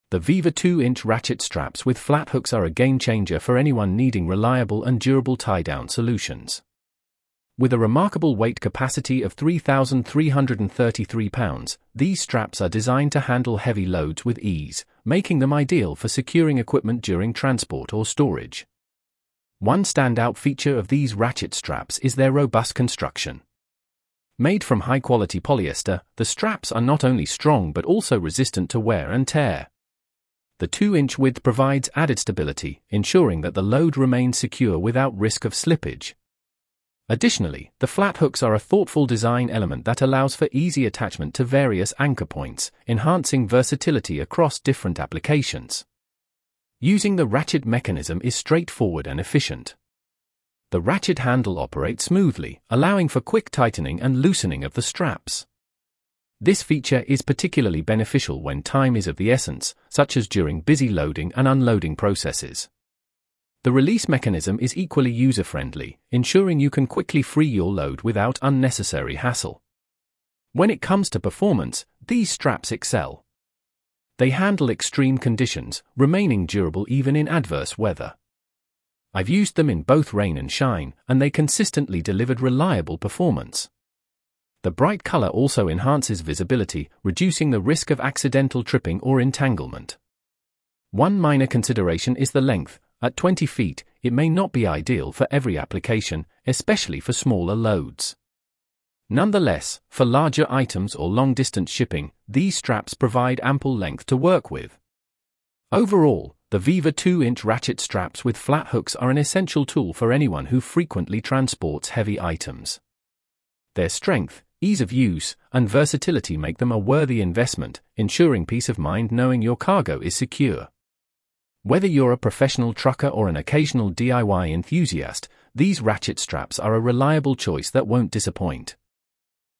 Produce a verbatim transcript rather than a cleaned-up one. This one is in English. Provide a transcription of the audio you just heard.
The Viva two inch ratchet straps with flat hooks are a game-changer for anyone needing reliable and durable tie-down solutions. With a remarkable weight capacity of three thousand three hundred thirty-three pounds, these straps are designed to handle heavy loads with ease, making them ideal for securing equipment during transport or storage. One standout feature of these ratchet straps is their robust construction. Made from high-quality polyester, the straps are not only strong but also resistant to wear and tear. The two inch width provides added stability, ensuring that the load remains secure without risk of slippage. Additionally, the flat hooks are a thoughtful design element that allows for easy attachment to various anchor points, enhancing versatility across different applications. Using the ratchet mechanism is straightforward and efficient. The ratchet handle operates smoothly, allowing for quick tightening and loosening of the straps. This feature is particularly beneficial when time is of the essence, such as during busy loading and unloading processes. The release mechanism is equally user-friendly, ensuring you can quickly free your load without unnecessary hassle. When it comes to performance, these straps excel. They handle extreme conditions, remaining durable even in adverse weather. I've used them in both rain and shine, and they consistently delivered reliable performance. The bright color also enhances visibility, reducing the risk of accidental tripping or entanglement. One minor consideration is the length. At twenty feet, it may not be ideal for every application, especially for smaller loads. Nonetheless, for larger items or long-distance shipping, these straps provide ample length to work with. Overall, the Viva two inch ratchet straps with flat hooks are an essential tool for anyone who frequently transports heavy items. Their strength, ease of use, and versatility make them a worthy investment, ensuring peace of mind knowing your cargo is secure. Whether you're a professional trucker or an occasional D I Y enthusiast, these ratchet straps are a reliable choice that won't disappoint.